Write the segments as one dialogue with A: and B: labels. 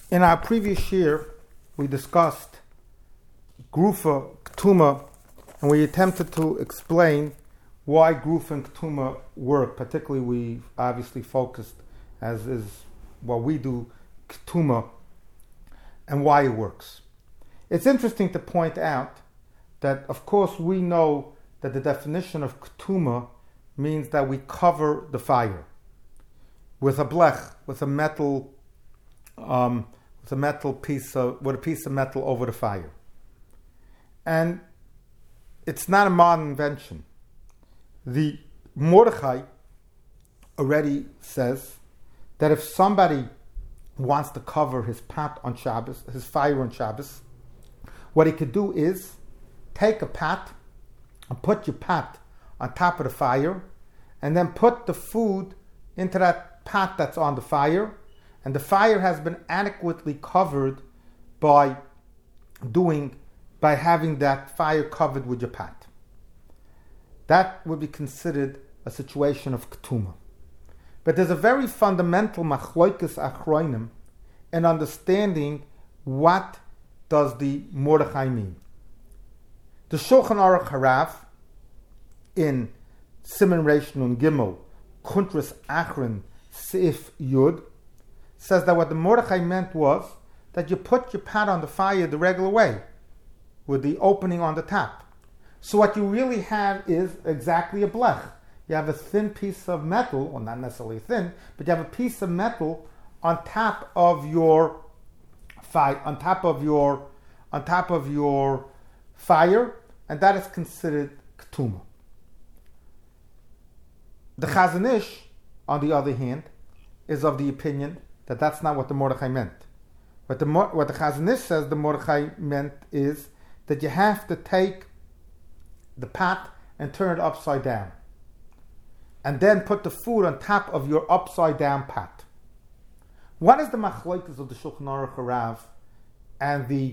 A: In our previous year, we discussed Grufa, Ketuma, and we attempted to explain why Grufa and Ketuma work. Particularly, we obviously focused, as is what we do, Ketuma, and why it works. It's interesting to point out that, of course, we know that the definition of Ketuma means that we cover the fire with a blech, with a metal piece of metal over the fire. And it's not a modern invention. The Mordechai already says that if somebody wants to cover his pot on Shabbos, his fire on Shabbos, what he could do is take a pot and put your pot on top of the fire, and then put the food into that pot that's on the fire, and the fire has been adequately covered by having that fire covered with your pot. That would be considered a situation of ketuma. But there's a very fundamental machloikes achronim in understanding what does the Mordechai mean. The Shulchan Aruch Harav in Siman Reish Nun Gimel Kuntras Achron Seif Yud says that what the Mordechai meant was that you put your pot on the fire the regular way, with the opening on the top. So what you really have is exactly a blech. You have a thin piece of metal, or not necessarily thin, but you have a piece of metal on top of your fire, on top of your fire, and that is considered ketuma. The Chazon Ish, on the other hand, is of the opinion that that's not what the Mordechai meant. What the Chazon Ish says the Mordechai meant is that you have to take the pot and turn it upside down, and then put the food on top of your upside down pot. What is the machloikes of the Shulchan Aruch Harav and the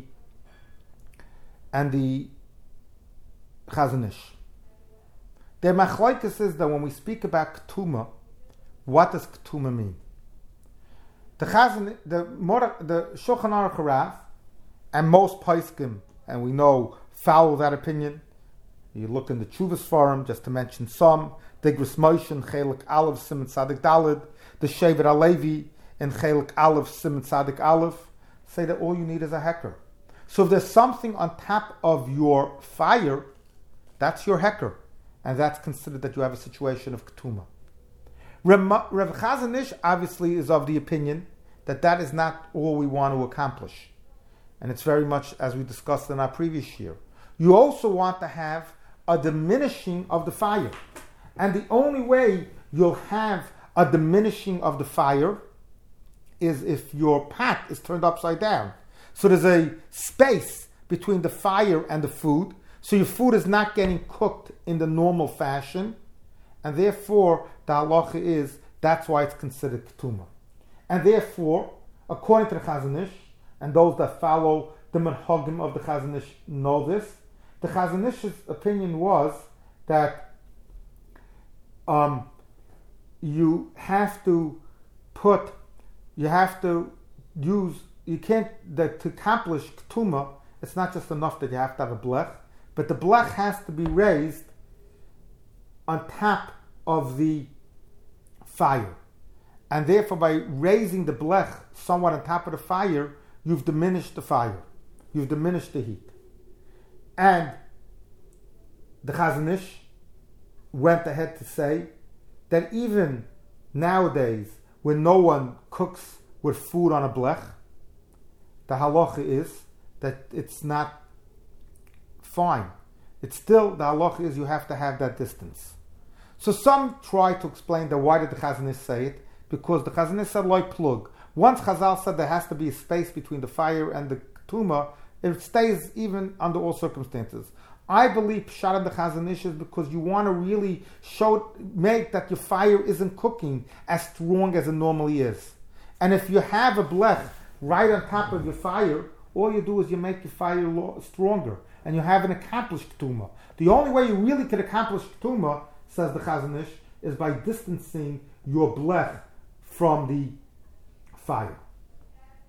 A: Chazon Ish? Their machloikes is that when we speak about ketuma, what does ketuma mean? The Shulchan Aruch Harav and most poskim, and we know, follow that opinion. You look in the Chuvas Forum, just to mention some, the Gris Moshe in Chelik Aleph Siman Tzadik Daled, the Shevet HaLevi in Chelik Aleph Siman Tzadik Aleph, say that all you need is a heker. So if there's something on top of your fire, that's your heker, and that's considered that you have a situation of ketuma. Rav Chazon Ish obviously is of the opinion that that is not all we want to accomplish. And it's very much as we discussed in our previous year. You also want to have a diminishing of the fire. And the only way you'll have a diminishing of the fire is if your pot is turned upside down. So there's a space between the fire and the food, so your food is not getting cooked in the normal fashion, and therefore the halacha is that's why it's considered ketuma. And therefore, according to the Chazon Ish, and those that follow the menhagim of the Chazon Ish know this, the Chazon Ish's opinion was that you can't, to accomplish ketuma, it's not just enough that you have to have a blech, but the blech has to be raised on top of the fire. And therefore, by raising the blech somewhat on top of the fire, you've diminished the fire. You've diminished the heat. And the Chazon Ish went ahead to say that even nowadays, when no one cooks with food on a blech, the halacha is that it's not fine. It's still, the halacha is you have to have that distance. So some try to explain that why did the Chazon Ish say it? Because the Chazon Ish said loy plug. Once Chazal said there has to be a space between the fire and the ketuma, it stays even under all circumstances. I believe Pshat of the Chazon Ish is because you want to really make that your fire isn't cooking as strong as it normally is. And if you have a blech right on top of your fire, all you do is you make your fire stronger, and you haven't accomplished ketuma. The only way you really can accomplish ketuma, says the Chazon Ish, is by distancing your blech from the fire.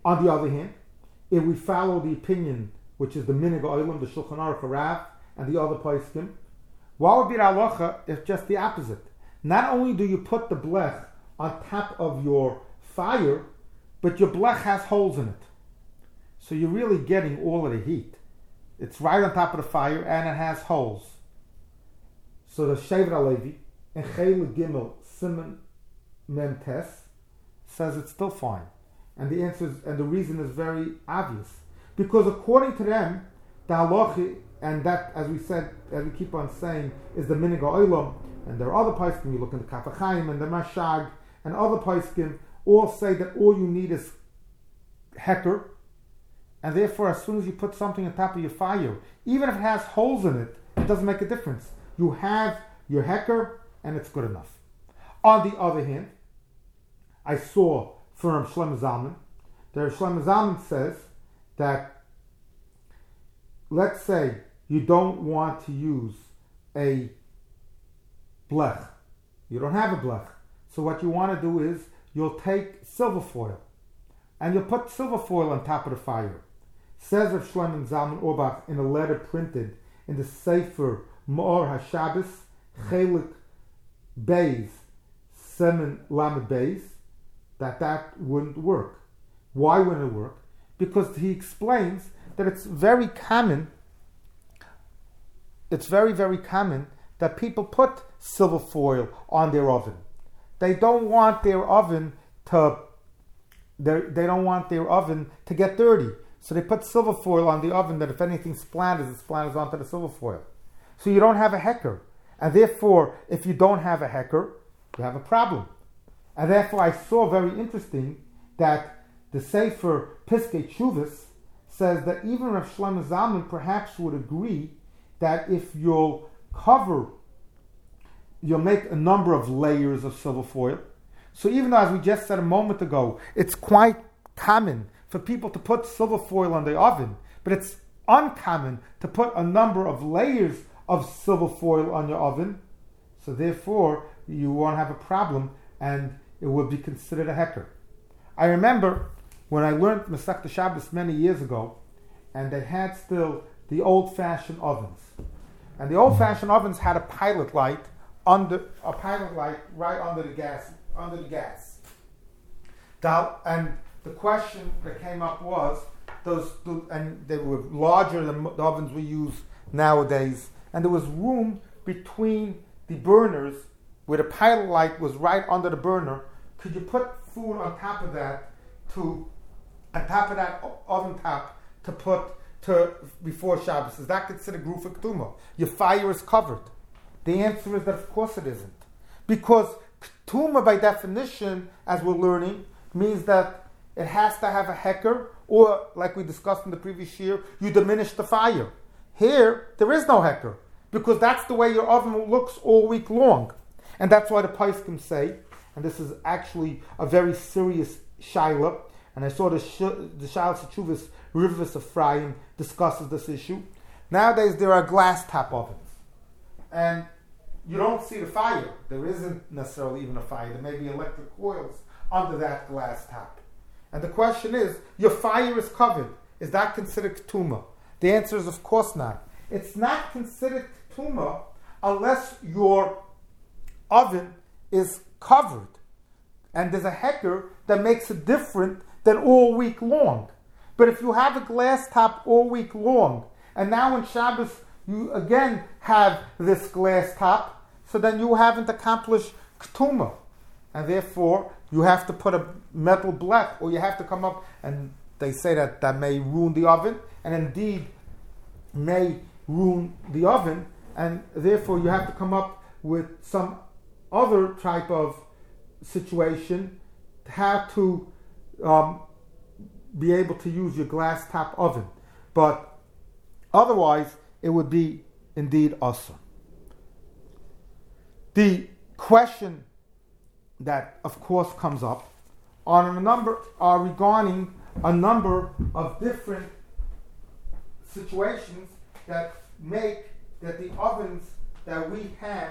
A: On the other hand, if we follow the opinion, which is the Minig Olam, the Shulchan Aruch Rav, and the other poskim, what would be the halacha if just the opposite? Not only do you put the blech on top of your fire, but your blech has holes in it. So you're really getting all of the heat. It's right on top of the fire and it has holes. So the Shevet HaLevi in Chayil Gimel Siman Mem Tes says it's still fine. And the answer is, and the reason is very obvious. Because according to them, the halacha, and that, as we said, as we keep on saying, is the Minig Olam, and there are other poskim, you look in the Kaf HaChaim and the Mashag, and other poskim, all say that all you need is heker, and therefore as soon as you put something on top of your fire, even if it has holes in it, it doesn't make a difference. You have your heker, and it's good enough. On the other hand, I saw from Shlomo Zalman, that Shlomo Zalman says that, let's say you don't want to use a blech. You don't have a blech. So what you want to do is you'll take silver foil and you'll put silver foil on top of the fire. Says Rav Shlomo Zalman Auerbach in a letter printed in the Sefer Ma'or HaShabbos, Chelik Beis, Semen Lamed Beis, that wouldn't work. Why wouldn't it work? Because he explains that it's very common, it's very, very common that people put silver foil on their oven. They don't want their oven to get dirty. So they put silver foil on the oven that if anything splatters, it splatters onto the silver foil. So you don't have a heker. And therefore, if you don't have a heker, you have a problem. And therefore I saw very interesting that the Sefer Piskei Teshuvos says that even Rav Shlomo Zalman perhaps would agree that if you'll make a number of layers of silver foil. So even though, as we just said a moment ago, it's quite common for people to put silver foil on the oven, but it's uncommon to put a number of layers of silver foil on your oven. So therefore, you won't have a problem, and it will be considered a heker. I remember when I learned Masechta Shabbos many years ago, and they had still the old-fashioned ovens. And the old-fashioned ovens had a pilot light right under the gas. And the question that came up was, and they were larger than the ovens we use nowadays, and there was room between the burners where the pilot light was right under the burner. Could you put food on top of that oven top before Shabbos? Is that considered Grufa Ketuma? Your fire is covered. The answer is that of course it isn't. Because Ketuma by definition, as we're learning, means that it has to have a heker, or like we discussed in the previous year, you diminish the fire. Here, there is no heker, because that's the way your oven looks all week long. And that's why the poskim say, and this is actually a very serious shaila, and I saw the Shaila Teshuvos Rivas Ephraim discusses this issue. Nowadays there are glass top ovens, and you don't see the fire. There isn't necessarily even a fire. There may be electric coils under that glass top. And the question is, your fire is covered. Is that considered ketuma? The answer is of course not. It's not considered ketuma unless your oven is covered. And there's a heker that makes it different than all week long. But if you have a glass top all week long, and now in Shabbos you again have this glass top, so then you haven't accomplished ketuma. And therefore, you have to put a metal blech, or you have to come up, and they say that may ruin the oven, and indeed may ruin the oven, and therefore you have to come up with some other type of situation to have to be able to use your glass top oven. But otherwise, it would be indeed awesome. The question that, of course, comes up regarding a number of different situations that make that the ovens that we have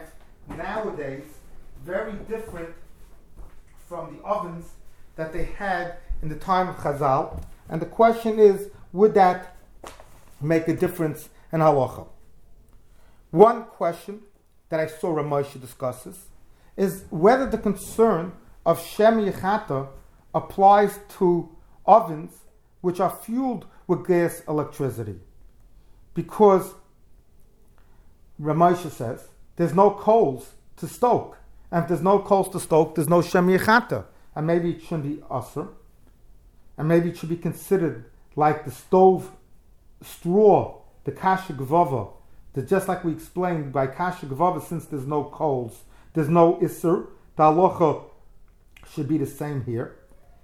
A: nowadays very different from the ovens that they had in the time of Chazal, and the question is, would that make a difference in halacha? One question that I saw Ramosha discusses is whether the concern of Shem Yechata applies to ovens which are fueled with gas electricity. Because Ramosha says there's no coals to stoke. And if there's no coals to stoke, there's no Shem Yechata. And maybe it shouldn't be Asr. And maybe it should be considered like the stove straw, the Kasha Gvava, that just like we explained by Kasha Gvava, since there's no coals, there's no Isser, the halacha should be the same here.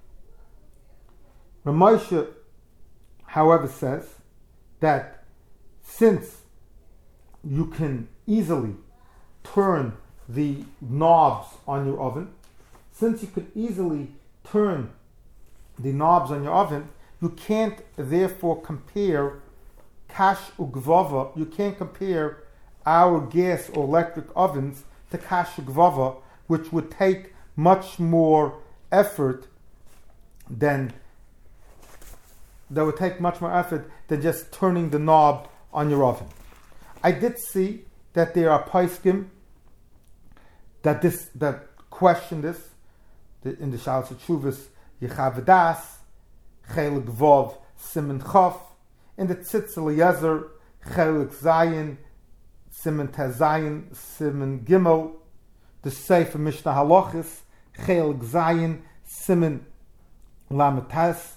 A: Ramosha, however, says that since you can easily turn the knobs on your oven, since you could easily turn the knobs on your oven, you can't therefore compare Kash Ugvava, you can't compare our gas or electric ovens to Kash Ugvava, which would take much more effort than just turning the knob on your oven. I did see that there are poskim that question this in the Shalos Tshuvas Yechav Chelik Vov Siman Chof, in the Tzitz Eliezer Chelik Zayin Siman Tazayin Siman Gimel, the Sefer Mishnah Halachis Chelik Zayin Siman Lamitas,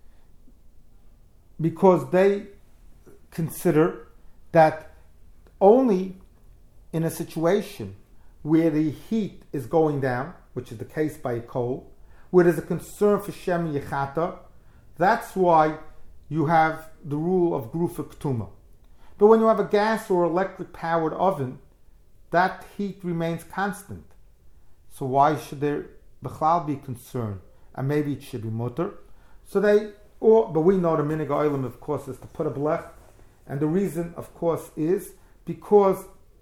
A: because they consider that only in a situation where the heat is going down, which is the case by a coal, where there's a concern for Shem Yechata, that's why you have the rule of Grufa Ktuma. But when you have a gas or electric powered oven, that heat remains constant. So why should there B'chlal be concerned? And maybe it should be mutter. But we know the minig oilam, of course, is to put a blech. And the reason, of course, is because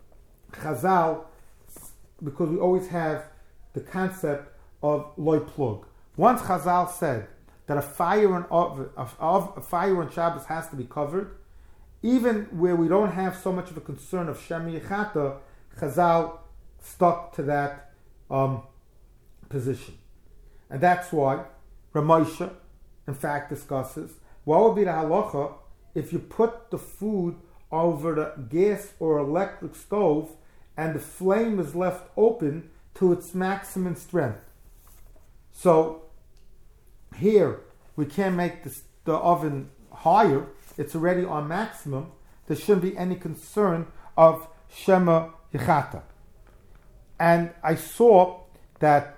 A: we always have the concept of loy plug. Once Chazal said that a fire on Shabbos has to be covered, even where we don't have so much of a concern of Shem Yechata, Chazal stuck to that position. And that's why Ramosha, in fact, discusses what would be the halacha if you put the food over the gas or electric stove and the flame is left open to its maximum strength. So here we can't make the oven higher, it's already on maximum. There shouldn't be any concern of Shema Yechata. And I saw that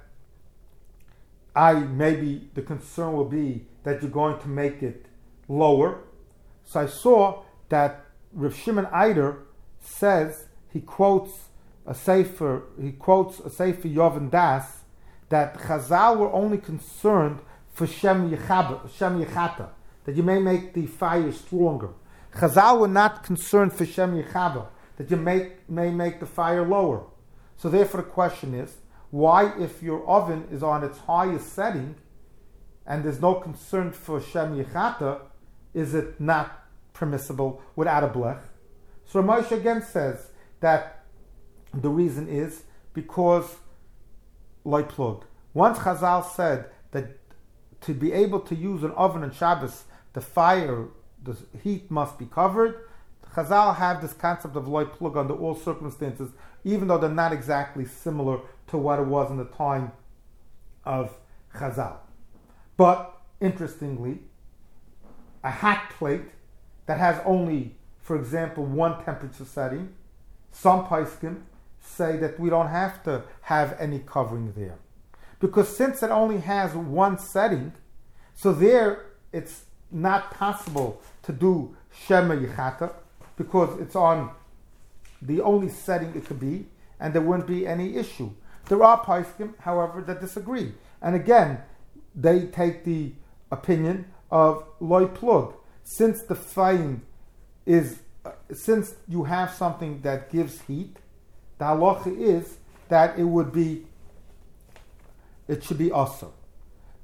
A: maybe the concern will be that you're going to make it lower. So I saw that Rav Shimon Eider says, he quotes a Sefer Yovan Das, that Chazal were only concerned for Shem Yechata, that you may make the fire stronger. Chazal were not concerned for Shem Yechaba, that you may make the fire lower. So therefore the question is, why, if your oven is on its highest setting and there's no concern for Shem Yechata, is it not permissible without a blech? So Ramosha again says that the reason is because loy plug. Once Chazal said that to be able to use an oven on Shabbos, the heat must be covered, Chazal have this concept of loy plug under all circumstances, even though they're not exactly similar to what it was in the time of Chazal. But interestingly, a hot plate that has only, for example, one temperature setting, some poskim say that we don't have to have any covering there. Because since it only has one setting, so there it's not possible to do Shema Yechata, because it's on the only setting it could be, and there wouldn't be any issue. There are poskim, however, that disagree. And again, they take the opinion of loy plug. Since the flame since you have something that gives heat, the halacha is that it should be asur.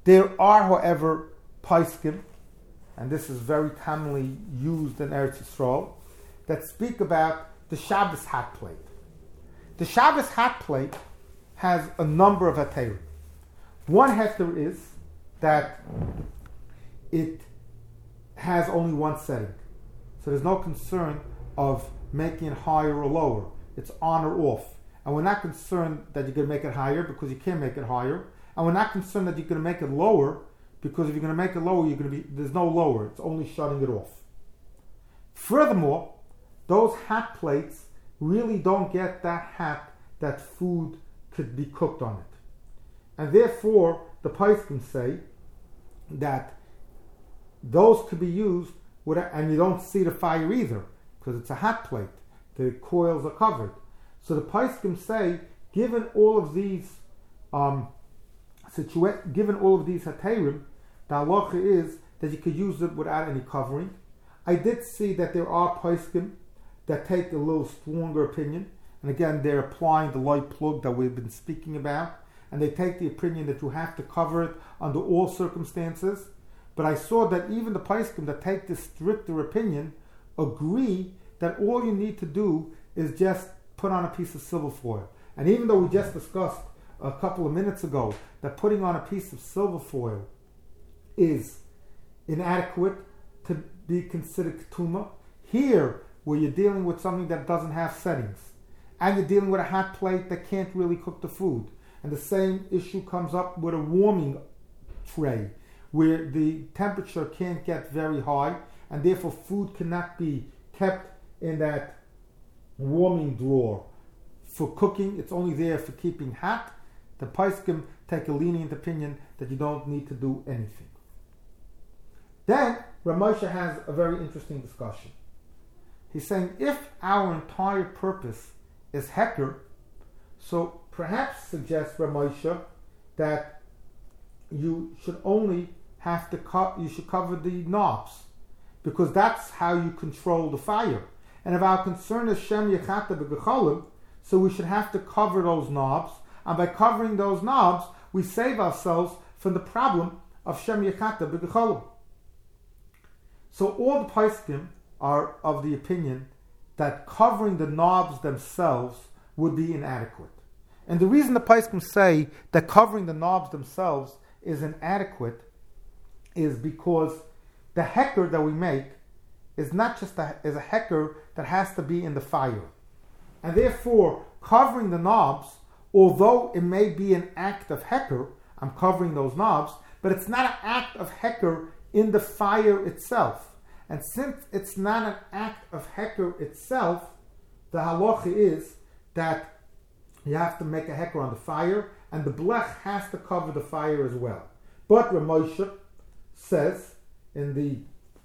A: There are, however, paiskim, and this is very commonly used in Eretz Yisrael, that speak about the Shabbos hot plate. The Shabbos hot plate has a number of heterim. One heter is that it has only one setting. So there's no concern of making it higher or lower. It's on or off. And we're not concerned that you're going to make it higher because you can't make it higher. And we're not concerned that you're going to make it lower because if you're going to make it lower, there's no lower. It's only shutting it off. Furthermore, those hot plates really don't get that hot that food could be cooked on it. And therefore, the poskim say that those could be used and you don't see the fire either because it's a hot plate. The coils are covered. So the poskim say, given all of these heterim, the halacha is that you could use it without any covering. I did see that there are poskim that take a little stronger opinion, and again they're applying the light plug that we've been speaking about, and they take the opinion that you have to cover it under all circumstances. But I saw that even the poskim that take this stricter opinion agree that all you need to do is just put on a piece of silver foil. And even though we just discussed a couple of minutes ago that putting on a piece of silver foil is inadequate to be considered ketuma, here where you're dealing with something that doesn't have settings and you're dealing with a hot plate that can't really cook the food, and the same issue comes up with a warming tray where the temperature can't get very high and therefore food cannot be kept in that warming drawer for cooking. It's only there for keeping hot. The poskim take a lenient opinion that you don't need to do anything. Then Rav Moshe has a very interesting discussion. He's saying if our entire purpose is heker, so perhaps suggests Rav Moshe that you should only have to you should cover the knobs because that's how you control the fire. And if our concern is Shem Yechata B'Gecholim, so we should have to cover those knobs. And by covering those knobs, we save ourselves from the problem of Shem Yechata B'Gecholim. So all the poskim are of the opinion that covering the knobs themselves would be inadequate. And the reason the poskim say that covering the knobs themselves is inadequate is because the heker that we make is not just a heker that has to be in the fire. And therefore, covering the knobs, although it may be an act of heker, I'm covering those knobs, but it's not an act of heker in the fire itself. And since it's not an act of heker itself, the halacha is that you have to make a heker on the fire, and the blech has to cover the fire as well. But Rav Moshe says in the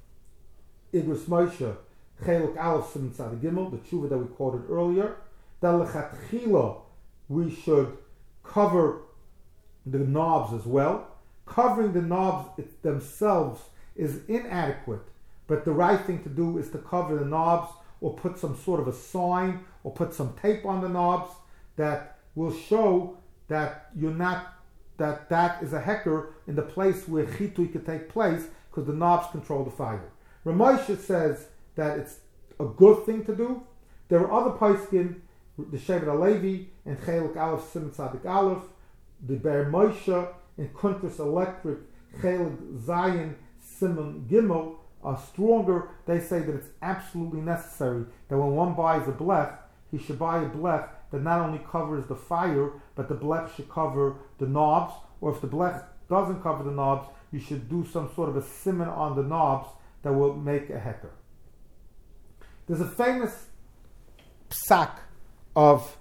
A: Igros Moshe Cheluk Aleph Siman Tzaddik Gimel, the tshuva that we quoted earlier, that lechatchila we should cover the knobs as well. Covering the knobs themselves is inadequate, but the right thing to do is to cover the knobs or put some sort of a sign or put some tape on the knobs that will show that you're not that is a heker in the place where chitui could take place because the knobs control the fire. Rav Moshe says that it's a good thing to do. There are other poskim, the Shevet HaLevi in Cheluk Aleph Siman Tzaddik Aleph, the Ber Moshe in Kuntres Electric Cheluk Zayin Siman Gimel are stronger. They say that it's absolutely necessary that when one buys a blech, he should buy a blech that not only covers the fire, but the blech should cover the knobs, or if the blech doesn't cover the knobs, you should do some sort of a siman on the knobs that will make a heker. There's a famous psak of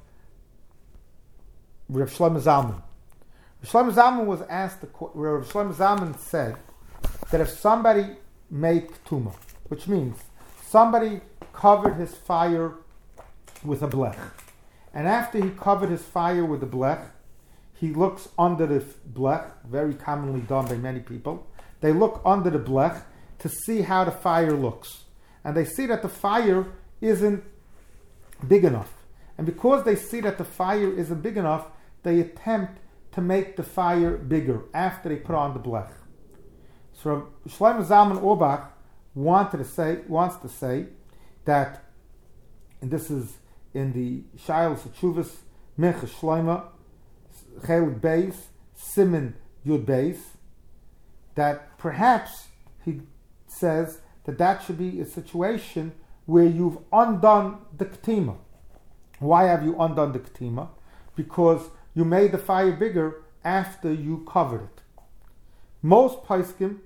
A: Rav Shlomo Zalman. Rav Shlomo Zalman was asked, where Rav Shlomo Zalman said that if somebody made ketuma, which means somebody covered his fire with a blech, and after he covered his fire with the blech, he looks under the blech, very commonly done by many people. They look under the blech to see how the fire looks. And they see that the fire isn't big enough. And because they see that the fire isn't big enough, they attempt to make the fire bigger after they put on the blech. So Shlomo Zalman Auerbach wants to say that, and this is in the Shailos Teshuvos Minchas Shlomo Chelik Beis Siman Yud Beis, that perhaps he says that should be a situation where you've undone the ketima. Why have you undone the ketima? Because you made the fire bigger after you covered it. Most poskim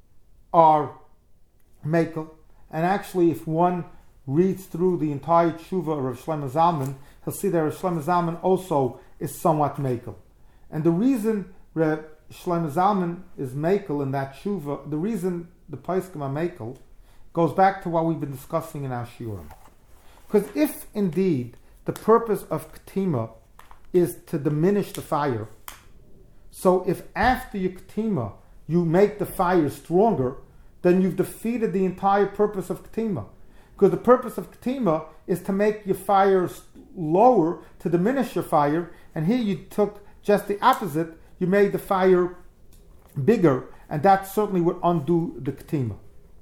A: are mekel, and actually if one reads through the entire tshuva of Rav Shlomo Zalman, he'll see that Rav Shlomo Zalman also is somewhat mekel. And the reason Rav Shlomo Zalman is mekel in that tshuva, the reason the poskim are mekel, goes back to what we've been discussing in our shiurim. Because if indeed the purpose of ketima is to diminish the fire, so if after your ketima you make the fire stronger, then you've defeated the entire purpose of ketima. Because the purpose of ketima is to make your fire lower, to diminish your fire, and here you took just the opposite, you made the fire bigger, and that certainly would undo the ketima.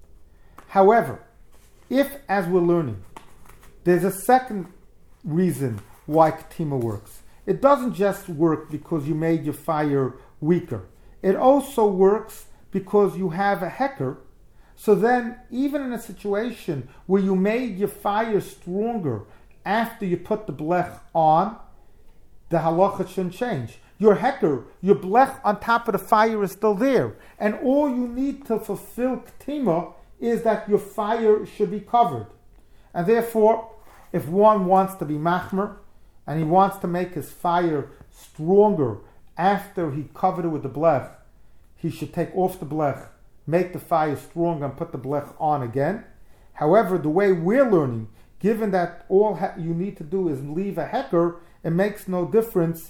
A: However, if, as we're learning, there's a second reason why ketima works. It doesn't just work because you made your fire weaker. It also works because you have a hecker. So then, even in a situation where you made your fire stronger after you put the blech on, the halacha shouldn't change. Your hecker, your blech on top of the fire is still there. And all you need to fulfill ketima is that your fire should be covered. And therefore, if one wants to be machmer, and he wants to make his fire stronger after he covered it with the blech, he should take off the blech, make the fire stronger, and put the blech on again. However, the way we're learning, given that all you need to do is leave a hecker, it makes no difference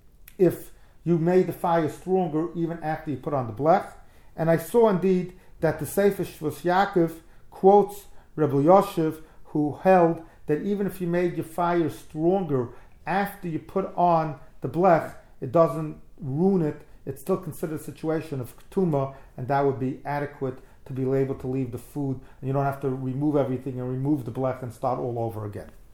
A: if you made the fire stronger even after you put on the blech. And I saw indeed that the Sefer Shvus Yaakov quotes Rebbe Yoshev, who held that even if you made your fire stronger after you put on the blech, it doesn't ruin it. It's still considered a situation of ketuma, and that would be adequate to be able to leave the food, and you don't have to remove everything and remove the blech and start all over again.